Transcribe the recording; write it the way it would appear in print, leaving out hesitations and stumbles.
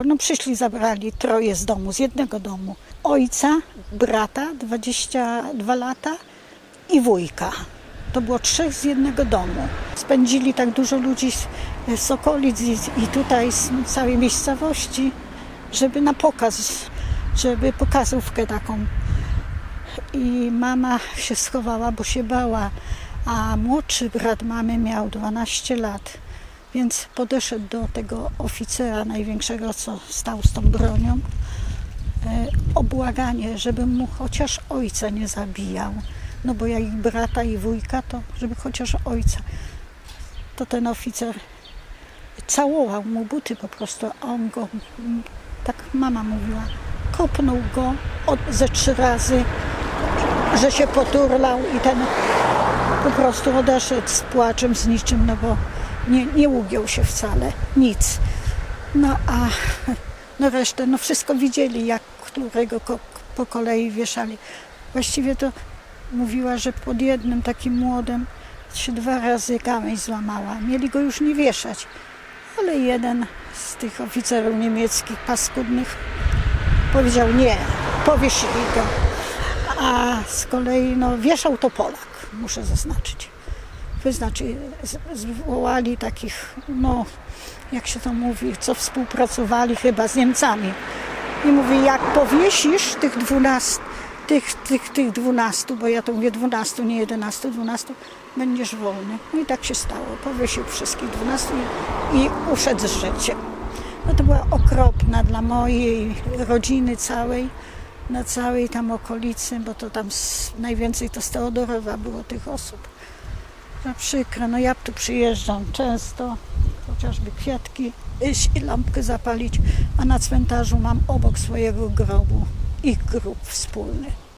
No przyszli, zabrali troje z domu, z jednego domu. Ojca, brata, 22 lata i wujka. To było 3 z jednego domu. Spędzili tak dużo ludzi z okolic i tutaj z całej miejscowości, żeby na pokaz, żeby pokazówkę taką. I mama się schowała, bo się bała, a młodszy brat mamy miał 12 lat. Więc podeszedł do tego oficera największego, co stał z tą bronią, o błaganie, żeby mu chociaż ojca nie zabijał. No bo jak brata i wujka, to żeby chociaż ojca. To ten oficer całował mu buty po prostu, a on go, tak mama mówiła, kopnął go ze 3 razy, że się poturlał i ten po prostu odeszedł z płaczem, z niczym, no bo nie ugiął się wcale, nic. No a no resztę, no wszystko widzieli, jak którego po kolei wieszali. Właściwie to mówiła, że pod jednym takim młodym się 2 razy gałęź złamała. Mieli go już nie wieszać, ale jeden z tych oficerów niemieckich paskudnych powiedział nie, powiesili go. A z kolei no, wieszał to Polak, muszę zaznaczyć. Zwołali takich, no jak się to mówi, co współpracowali chyba z Niemcami. I mówi, jak powiesisz tych 12, bo ja to mówię 12, nie 11, 12, będziesz wolny. No i tak się stało. Powiesił wszystkich 12 i uszedł z życiem. No to była okropna dla mojej rodziny całej, na całej tam okolicy, bo to tam najwięcej to z Teodorowa było tych osób. No przykro, no ja tu przyjeżdżam często, chociażby kwiatki i lampkę zapalić, a na cmentarzu mam obok swojego grobu ich grób wspólny.